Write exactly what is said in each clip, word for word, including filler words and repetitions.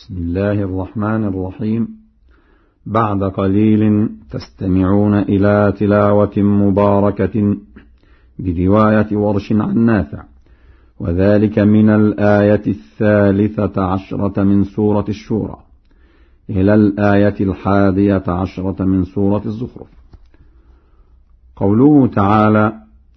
بسم الله الرحمن الرحيم. بعد قليل تستمعون إلى تلاوة مباركة برواية ورش عن نافع، وذلك من الآية الثالثة عشرة من سورة الشورى إلى الآية الحادية عشرة من سورة الزخرف. قوله تعالى: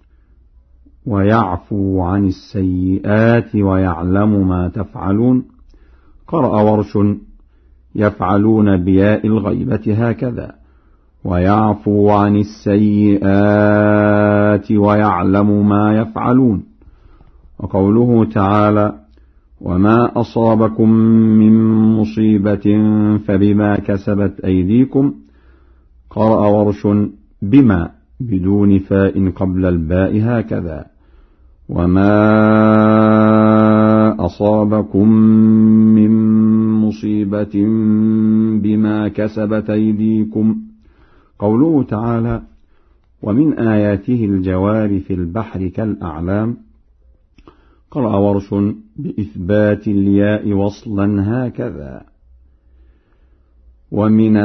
ويعفو عن السيئات ويعلم ما تفعلون. قرأ ورش: يفعلون بياء الغيبة هكذا: ويعفو عن السيئات ويعلم ما يفعلون. وقوله تعالى: وما أصابكم من مصيبة فبما كسبت أيديكم. قرأ ورش: بما بدون فاء قبل الباء هكذا: وما أصابكم من مصيبة بما كسبت أيديكم. قوله تعالى: ومن آياته الجوار في البحر كالأعلام. قرأ ورش: بإثبات الياء وصلا هكذا: ومن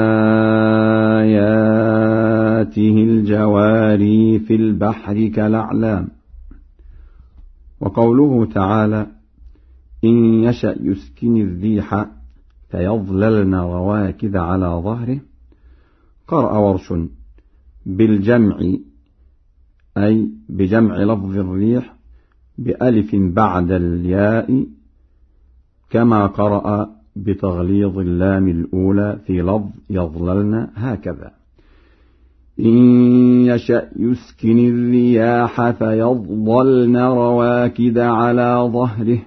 آياته الجوار في البحر كالأعلام. وقوله تعالى: إن يشأ يسكن الريح فيظللن رواكد على ظهره. قرأ ورش: بالجمع، أي بجمع لفظ الريح بألف بعد الياء، كما قرأ بتغليظ اللام الأولى في لفظ يظللن هكذا: إن يشأ يسكن الرياح فيظللن رواكد على ظهره.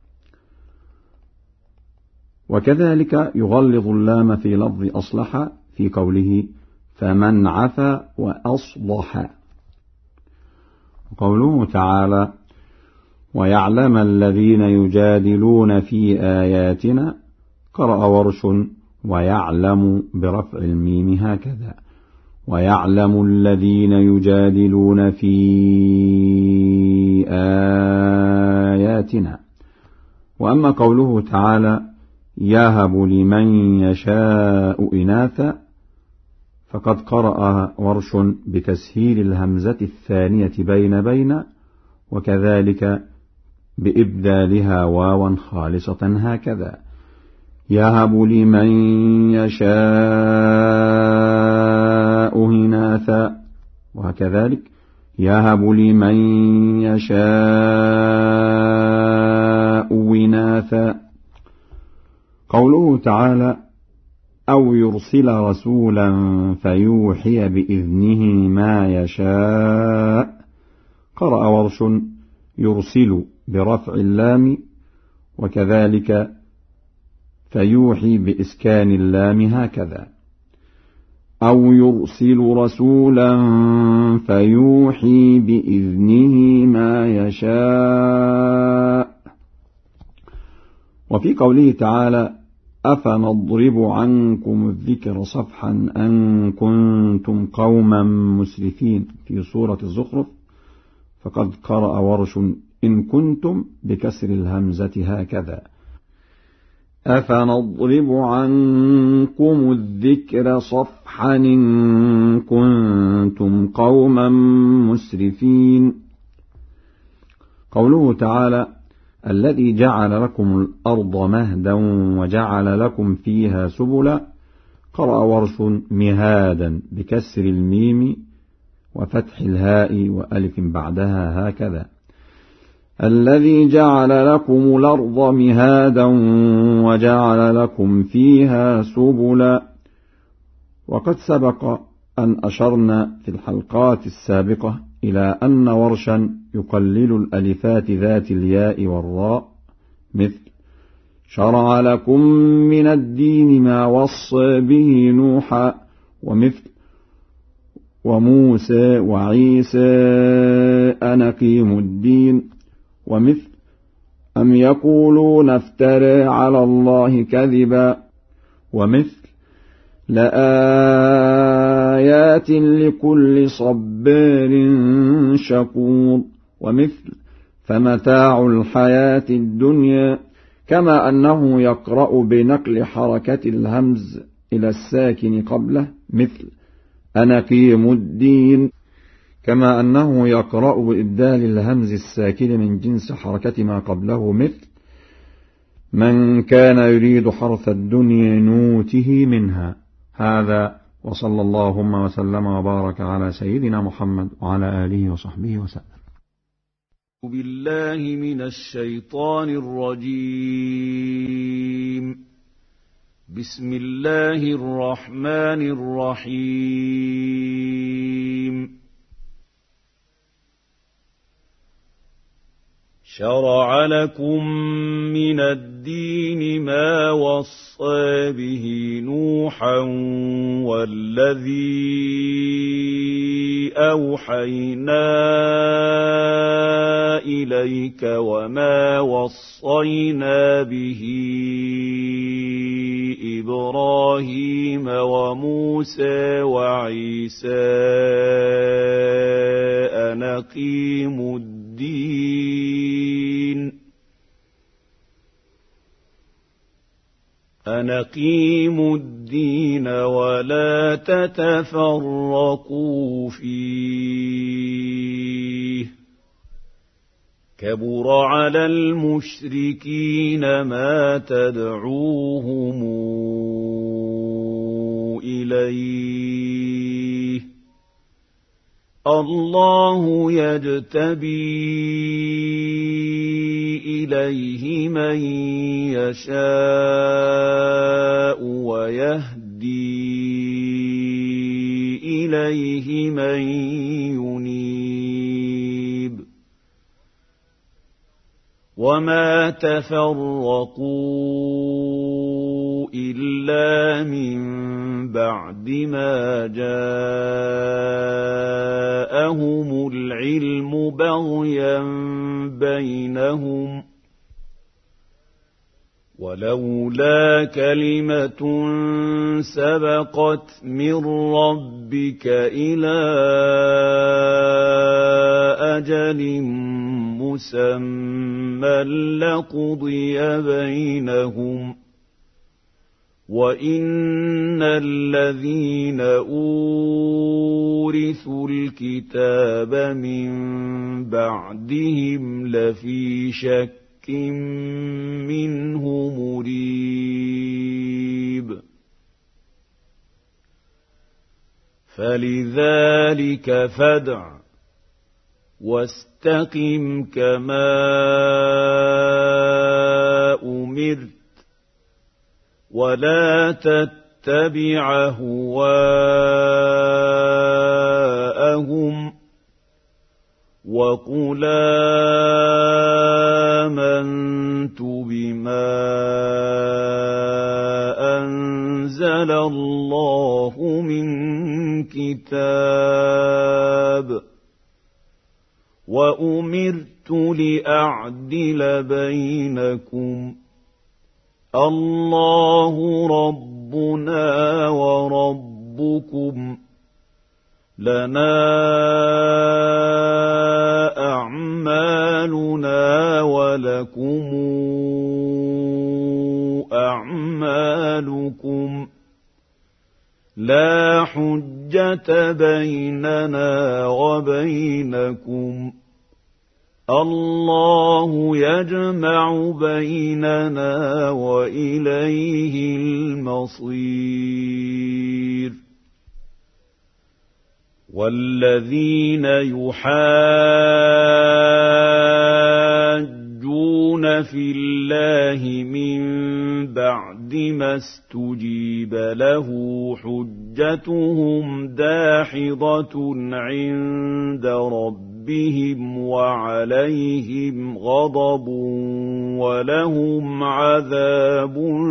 وكذلك يغلظ اللام في لفظ أصلح في قوله: فمن عفا وأصلح. وقوله تعالى: ويعلم الذين يجادلون في آياتنا. قرأ ورش: ويعلم برفع الميم هكذا: ويعلم الذين يجادلون في آياتنا. وأما قوله تعالى: يهب لمن يشاء إناثا، فقد قرأ ورش بتسهيل الهمزة الثانية بين بين، وكذلك بإبدالها واوا خالصة هكذا: يهب لمن يشاء إناثا. وكذلك يهب لمن يشاء إناثا. قوله تعالى: أو يرسل رسولا فيوحي بإذنه ما يشاء. قرأ ورش: يرسل برفع اللام، وكذلك فيوحي بإسكان اللام هكذا: أو يرسل رسولا فيوحي بإذنه ما يشاء. وفي قوله تعالى: أفنضرب عنكم الذكر صفحا أن كنتم قوما مسرفين في سورة الزخرف، فقد قرأ ورش: إن كنتم بكسر الهمزة هكذا: أفنضرب عنكم الذكر صفحا إن كنتم قوما مسرفين. قوله تعالى: الذي جعل لكم الأرض مهدا وجعل لكم فيها سبلا. قرأ ورش: مهادا بكسر الميم وفتح الهاء وألف بعدها هكذا: الذي جعل لكم الأرض مهادا وجعل لكم فيها سبلا. وقد سبق أن أشرنا في الحلقات السابقة إلى أن ورشا يقلل الألفات ذات الياء والراء، مثل: شرع لكم من الدين ما وصى به نوحا، ومثل: وموسى وعيسى أن أقيموا الدين، ومثل: أم يقولون افترى على الله كذبا، ومثل: لآيات لكل صبار شكور، ومثل: فمتاع الحياة الدنيا كما أنه يقرأ بنقل حركة الهمز إلى الساكن قبله مثل أنقيم الدين، كما أنه يقرأ بإبدال الهمز الساكن من جنس حركة ما قبله مثل من كان يريد حرث الدنيا نوته منها. هذا وصلى اللهم وسلم وبارك على سيدنا محمد وعلى آله وصحبه وسلم. بالله من الشيطان الرجيم. بسم الله الرحمن الرحيم. شرع لكم من الدين ما وصى به نوحا والذي أوحينا إليك وما وصينا به إبراهيم وموسى وعيسى أن أقيموا الدين أن أقيموا الدين ولا تتفرقوا فيه كبر على المشركين ما تدعوهم إليه الله يجتبي إليه من يشاء ويهدي إليه من ينيب وما تفرقوا إلا من بعد ما جاءهم العلم بغيا بينهم ولولا كلمة سبقت من ربك إلى أجل مسمى لقضي بينهم وإن الذين أورثوا الكتاب من بعدهم لفي شك منه مريب فلذلك فادع واستقم كما أمرت ولا تتبع هواءهم وقل آمنت بما أنزل الله من كتاب وأمرت لأعدل بينكم الله ربنا وربكم لنا أعمالنا ولكم أعمالكم لا حجة بيننا وبينكم الله يجمع بيننا وإليه المصير والذين يحاجون في الله من بعد ما استجيب له حجتهم داحضة عند ربهم وعليهم غضب ولهم عذاب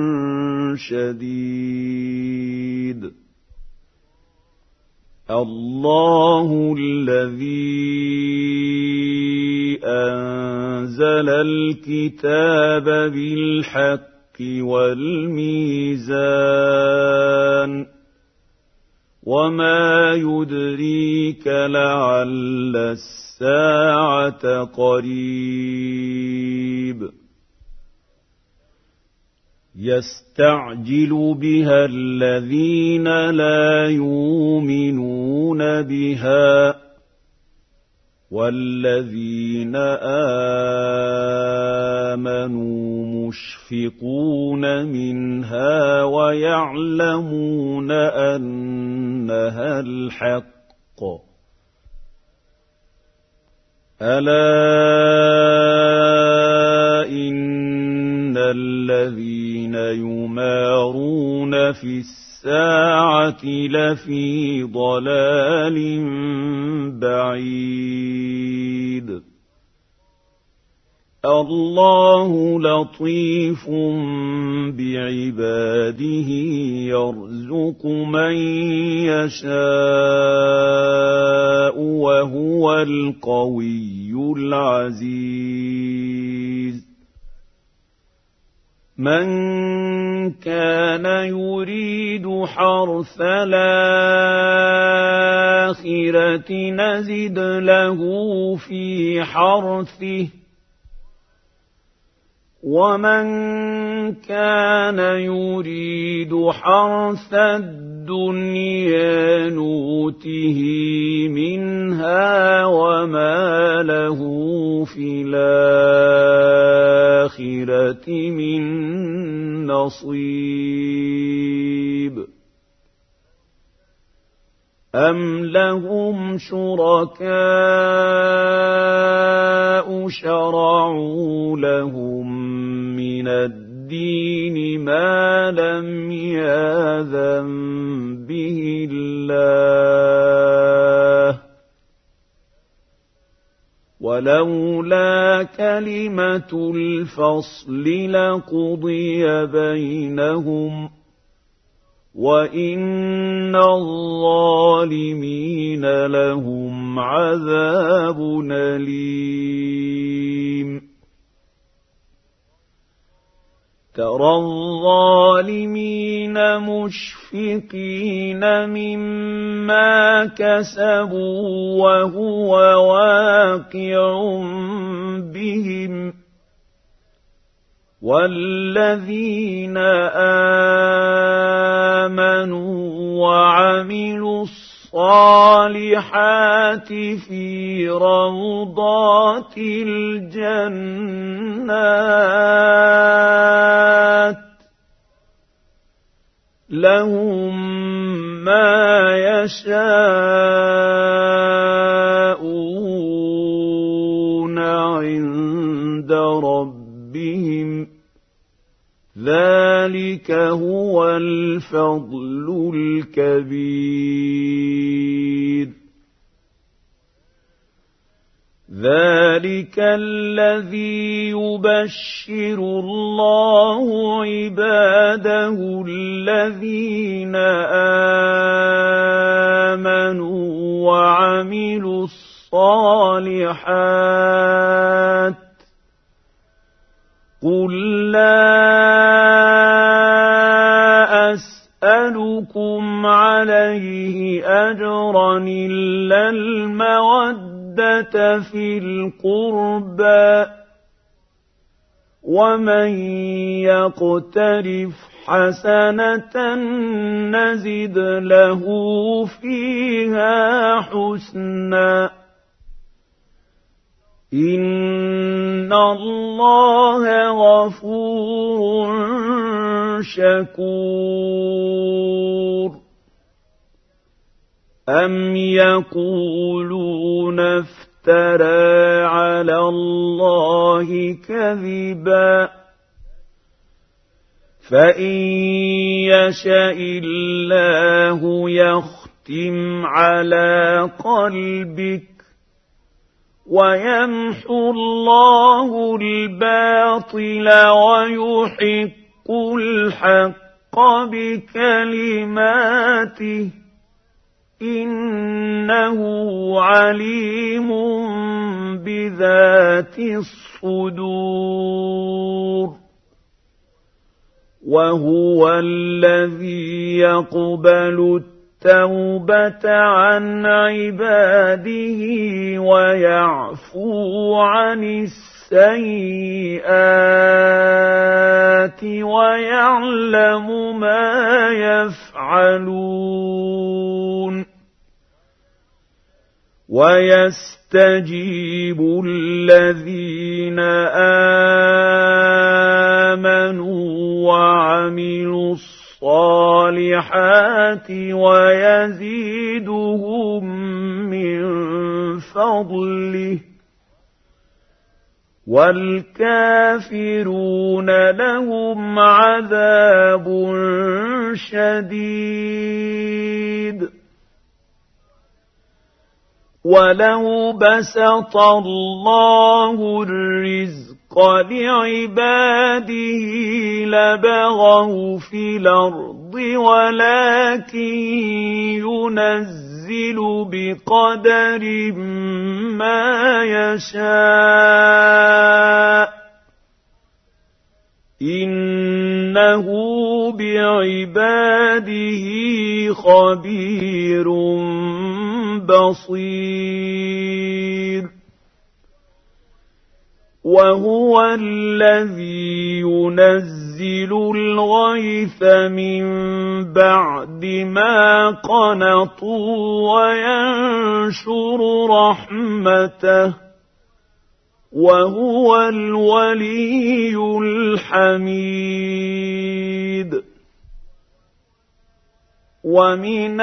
شديد الله الذي أنزل الكتاب بالحق والميزان وما يدريك لعل الساعة الساعة قريب. يستعجل بها الذين لا يؤمنون بها والذين آمنوا مشفقون منها ويعلمون أنها الحق ألا إن الذين يمارون في الساعة لفي ضلال بعيد الله لطيف بعباده يرزق من يشاء وهو القوي العزيز من كان يريد حرث الآخرة نزد له في حرثه ومن كان يريد حرث الدنيا نوته منها وما له في الآخرة من نصيب أم لهم شركاء شرعوا لهم من الدين ما لم يأذن به الله ولولا كلمة الفصل لقضي بينهم وإن الظالمين لهم عذاب أليم ترى الظالمين مشفقين مما كسبوا وهو واقع بهم والذين آمنوا وعملوا الصالحات في روضات الجنات لهم ما يشاءون عند ربهم ذلك هو الفضل الكبير ذلك الذي يبشر الله عباده الذين آمنوا وعملوا الصالحات قل لا أسألكم عليه أجرا إلا المودة في القربى ومن يقترف حسنة نزد له فيها حسنا إن الله غفور شكور أم يقولون افترى على الله كذبا فإن يشاء الله يختم على قلبك ويمحو الله الباطل ويحق الحق بكلماته إنه عليم بذات الصدور وهو الذي يقبل التوبة عن عباده ويعفو عن السيئات السيئات ويعلم ما يفعلون ويستجيب الذين آمنوا وعملوا الصالحات ويزيدهم من فضله والكافرون لهم عذاب شديد ولو بسط الله الرزق لعباده لبغوا في الأرض ولكن ينزل بقدر ما يشاء إنه بعباده خبير بصير وهو الذي ينزل الغيث من بعد ما قنطوا وينشر رحمته وهو الولي الحميد ومن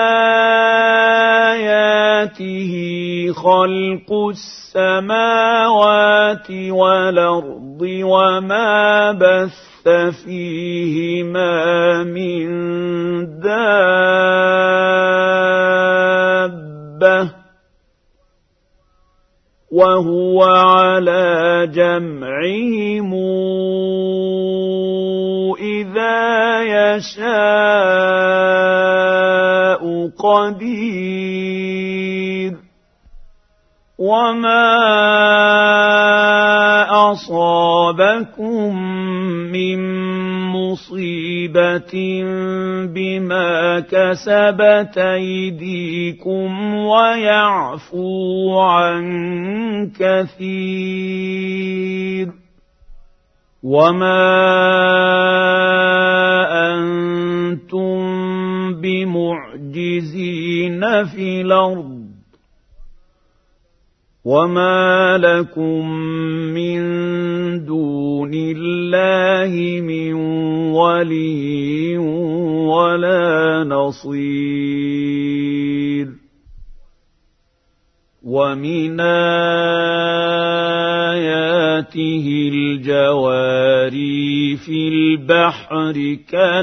آياته خلق السماوات والأرض وما بث فيهما من دابة وهو على جمعهم إذا يشاء قدير وما أصابكم من مصيبة بما كسبت أيديكم ويعفو عن كثير وما أنتم بمعجزين في الأرض وما لكم من دون الله من ولي ولا نصير ومن آياته الجواري في البحر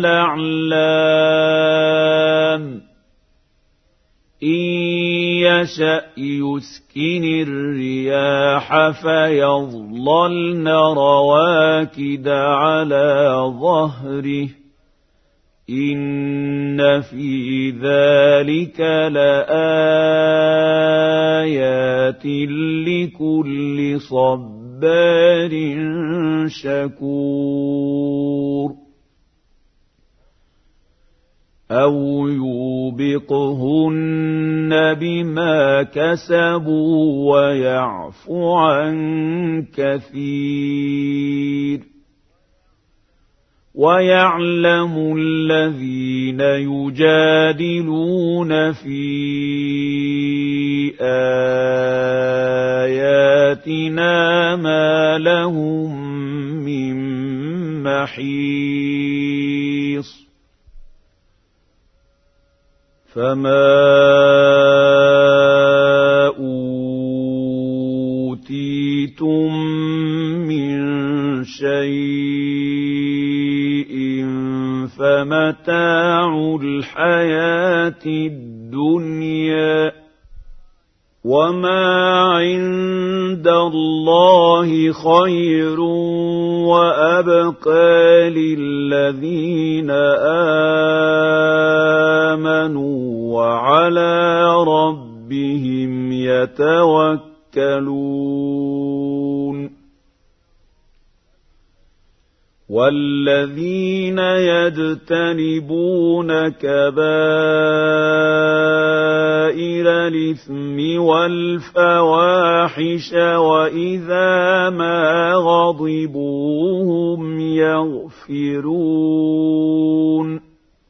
كالأعلام إن يشأ يسكن الرياح فيظللن رواكد على ظهره إن في ذلك لآيات لكل صبار شكور أو يوبقهن بما كسبوا ويعفو عن كثير ويعلم الذين يجادلون في آياتنا ما لهم من محيص فما أوتيتم من شيء فمتاع الحياة الدنيا وما عند الله خير وأبقى للذين آمنوا وعلى ربهم يتوكلون والذين يجتنبون كبائر كبائر الإثم والفواحش وإذا ما غضبوا هم يغفرون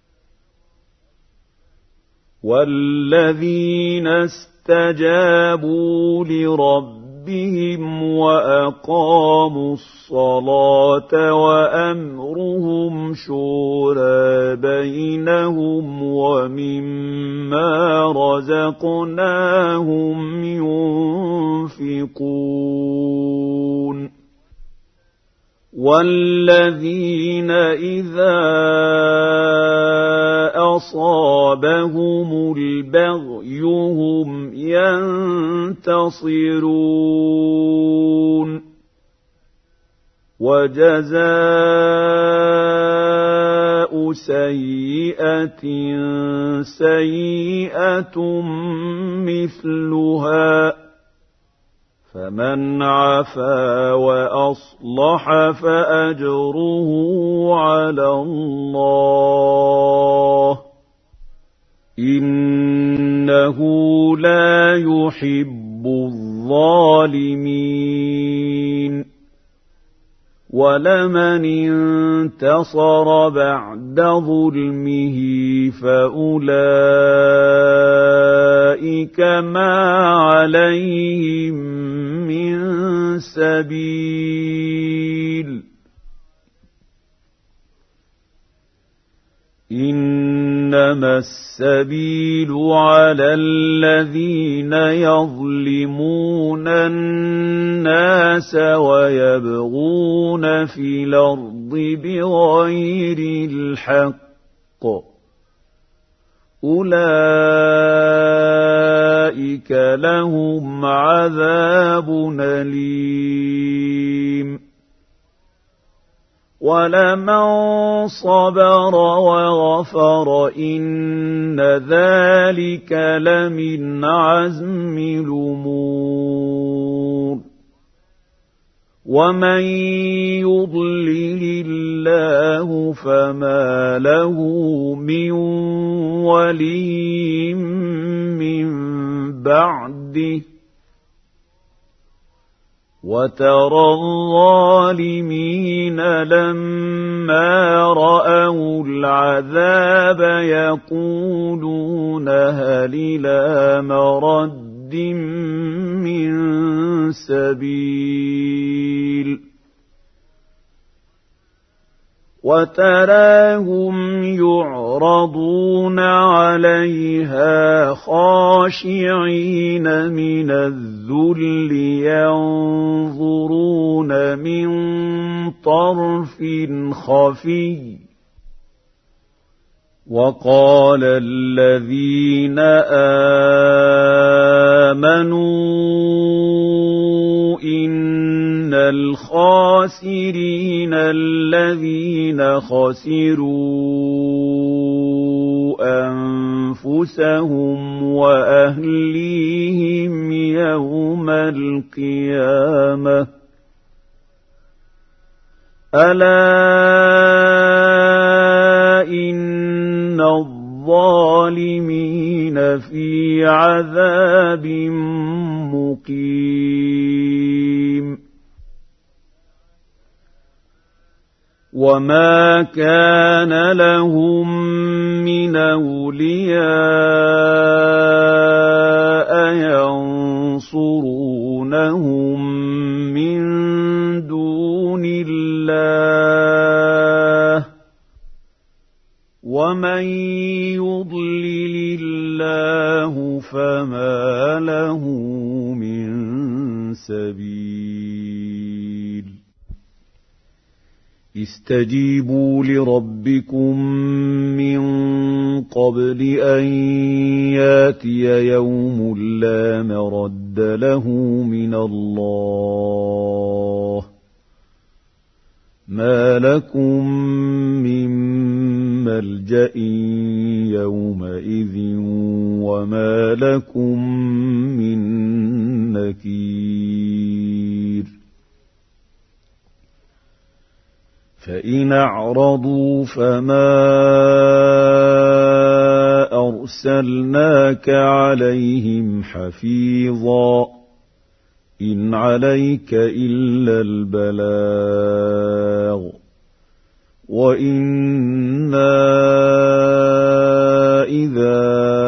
والذين استجابوا لربهم وأقاموا الصلاة وأمرهم شورى بينهم ومما رزقناهم ينفقون والذين إذا أصابهم البغي هم ينتصرون وجزاء سيئة سيئة مثلها فمن عفا وأصلح فأجره على الله إنه لا يحب الظالمين ولمن انتصر بعد ظلمه فأولئك ما عليهم من سبيل إنما السبيل على الذين يظلمون الناس ويبغون في الأرض بغير الحق أولئك لهم عذاب أليم ولمن صبر وغفر إن ذلك لمن عزم الأمور ومن يضلل الله فما له من ولي من بعده وترى الظالمين لما رأوا العذاب يقولون هل إلى مرد من سبيل وتراهم يعرضون عليها خاشعين من الذل ينظرون من طرف خفي وقال الذين آمنوا إن الخاسرين الذين خسروا أنفسهم وأهليهم يوم القيامة ألا إن الظالمين في عذاب مقيم وما كان لهم من أولياء ينصرونهم من دون الله ومن يضلل الله فما له من سبيل استجيبوا لربكم من قبل أن ياتي يوم لا مرد له من الله ما لكم من ملجأ يومئذ وما لكم من نكير فإن أعرضوا فما أرسلناك عليهم حفيظا إن عليك إلا البلاغ وإنا إذا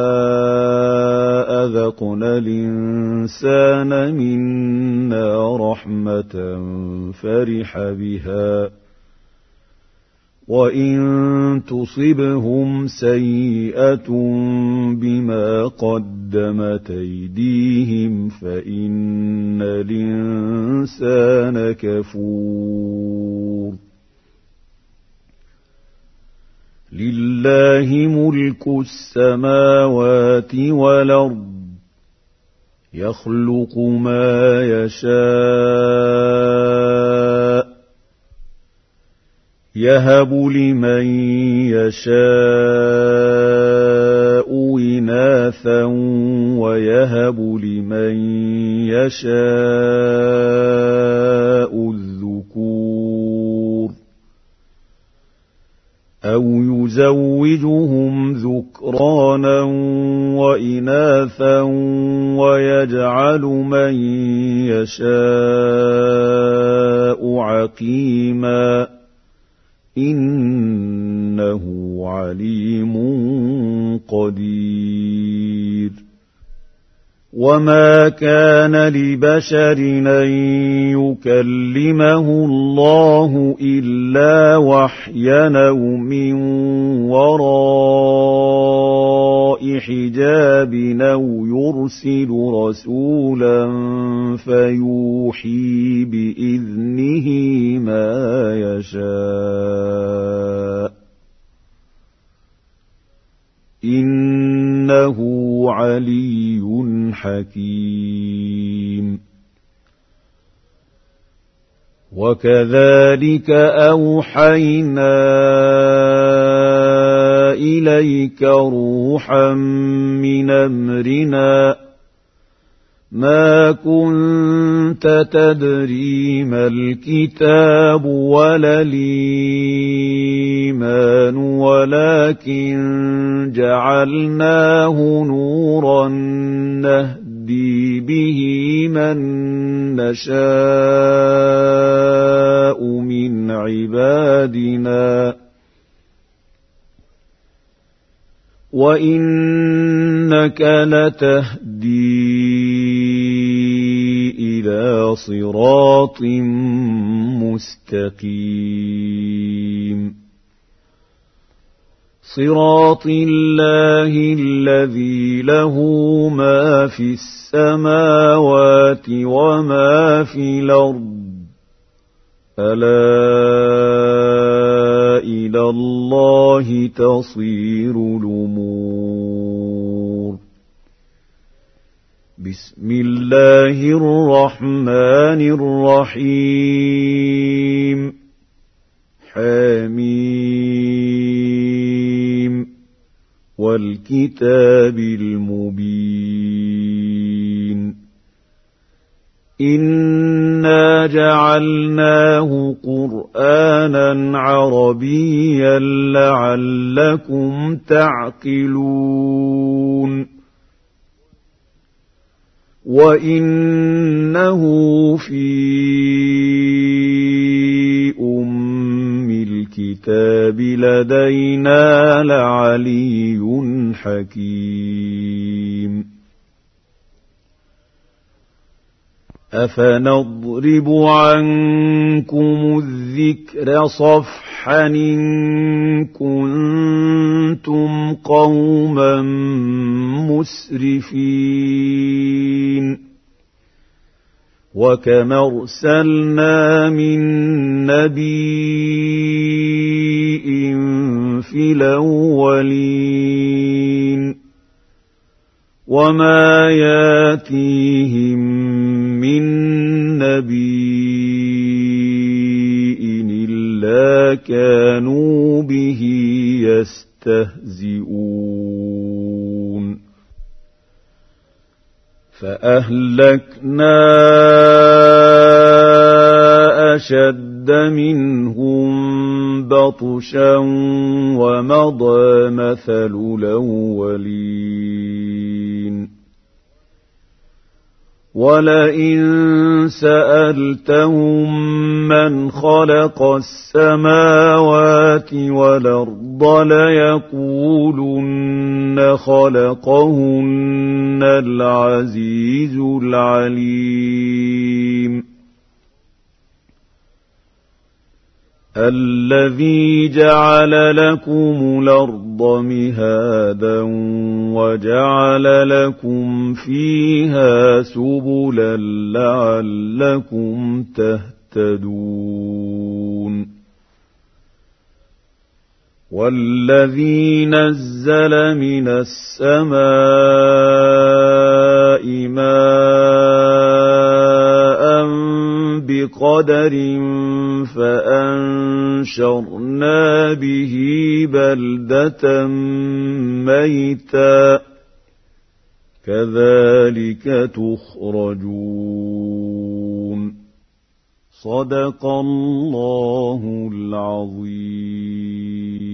أذقنا الإنسان منا رحمة فرح بها وإن تصبهم سيئة بما قدمت أيديهم فإن الإنسان كفور لله ملك السماوات والأرض يخلق ما يشاء يهب لمن يشاء إناثا ويهب لمن يشاء الذكور أو يزوجهم ذكرانا وإناثا ويجعل من يشاء عقيما إنه عليم قدير وما كان لبشر أن يكلمه الله إلا وحيا أو من وراء حجاب أو يرسل رسولا فيوحي بإذنه ما يشاء إنه علي حكيم وكذلك أوحينا إليك روحا من أمرنا ما كنت تدري ما الكتاب ولا الإيمان ولكن جعلناه نورا نهدي به من نشاء من عبادنا وإنك لتهدي إلى صراط مستقيم صراط الله الذي له ما في السماوات وما في الأرض ألا إلى الله تصير الأمور بسم الله الرحمن الرحيم حميم والكتاب المبين إنا جعلناه قرآنا عربيا لعلكم تعقلون وإنه في أم الكتاب لدينا لعلي حكيم أفنضرب عنكم الذكر صفحا إن كنتم قوما مسرفين وكم أرسلنا من نبي في الأولين وما ياتيهم من نبي إلا كانوا به يستهزئون فأهلكنا أشد منهم بطشا ومضى مثل الأولين ولئن سألتهم من خلق السماوات والأرض ليقولن خلقهن العزيز العليم الذي جعل لكم الأرض مهادا وجعل لكم فيها سبلا لعلكم تهتدون والذي نزل من السماء ماء بقدر فأنشرنا به بلدة ميتا كذلك تخرجون صدق الله العظيم.